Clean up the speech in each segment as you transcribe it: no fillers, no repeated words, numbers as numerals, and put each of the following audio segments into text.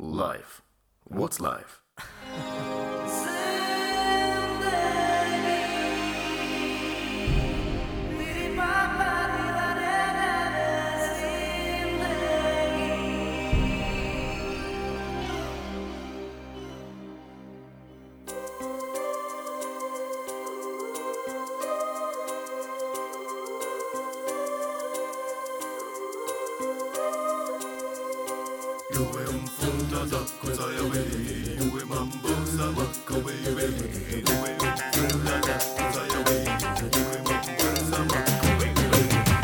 Life. What's life? Yue mfunda zako za yawe, yue mambo za mako wewe, yue mfunda zako za yawe, yue mambo za mako wewe.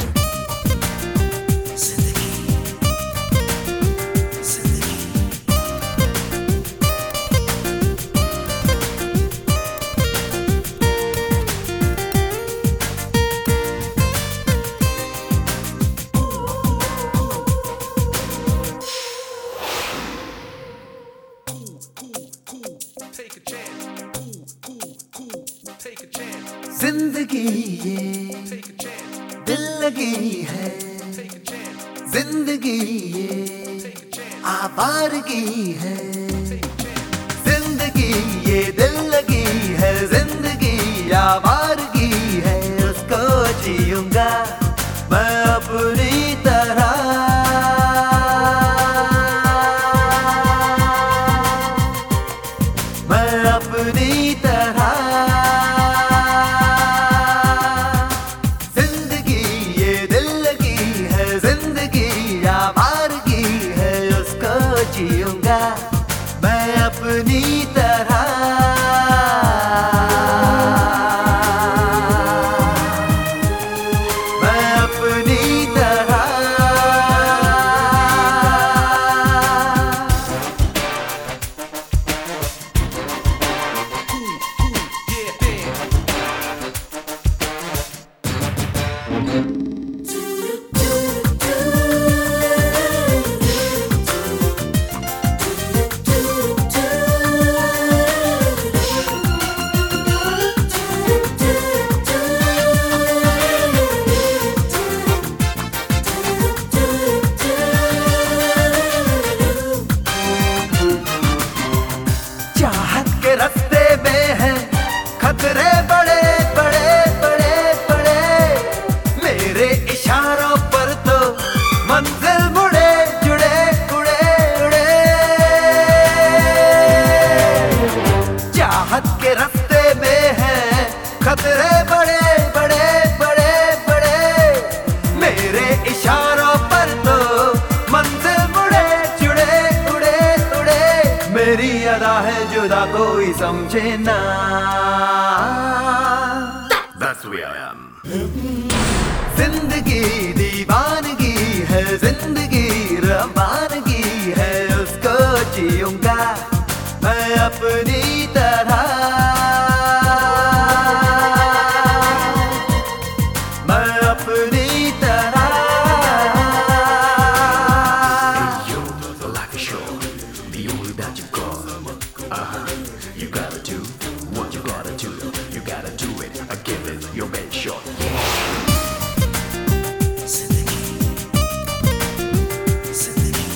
Zindagi, zindagi. जिंदगी ये दिल लगी है, जिंदगी ये आवारगी है, जिंदगी ये दिल लगी है, जिंदगी आवारगी है। उसको जीऊंगा मैं अपनी तरह, मैं अपनी तरह। जीऊंगा मैं अपनी तरह, मैं अपनी तरह। चाहत के रास्ते में है खतरे बड़े बड़े बड़े बड़े, मेरे इशारों पर तो मंजिल मुड़े जुड़े उड़े उड़े। चाहत के रास्ते में है खतरे बड़े बड़े बड़े बड़े, मेरे इशारों पर तो मंजिल मुड़े जुड़े उड़े उड़े। मेरी अदा है जुदा कोई समझे ना, That's who I am. जिंदगी दीवानगी है, जिंदगी रवानगी है। उसको जीऊंगा मैं अपनी तरह, मैं अपनी तरह। Yo, life is short. The only that you got. You gotta do what you gotta do. You gotta do it. I give it your best shot. Zindagi, zindagi.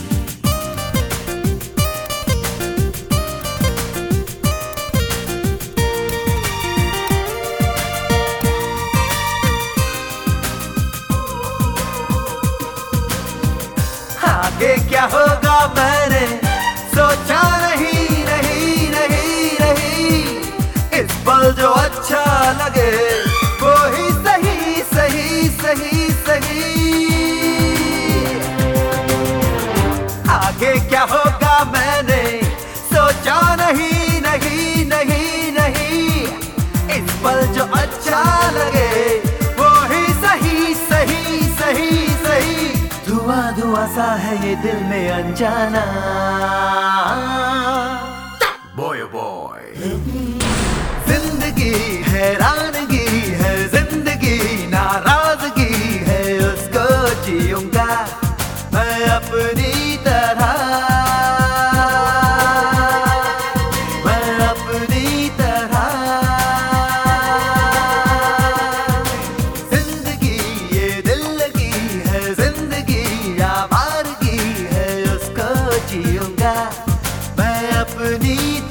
आगे क्या होगा मैंने सोचा नहीं नहीं नहीं नहीं। इस पल जो अच्छा लगे वो ही सही सही सही सही। आगे क्या होगा मैंने सोचा नहीं नहीं नहीं नहीं। इस पल जो अच्छा लगे वो ही सही सही सही सही। धुआं धुआं सा है ये दिल में अनजाना, Boy, oh boy. जिंदगी हैरानगी है, जिंदगी नाराजगी है। उसको जीऊंगा मैं अपनी तरह, मैं अपनी तरह। जिंदगी ये दिल लगी है, जिंदगी आवारगी है। उसको जीऊंगा अपनी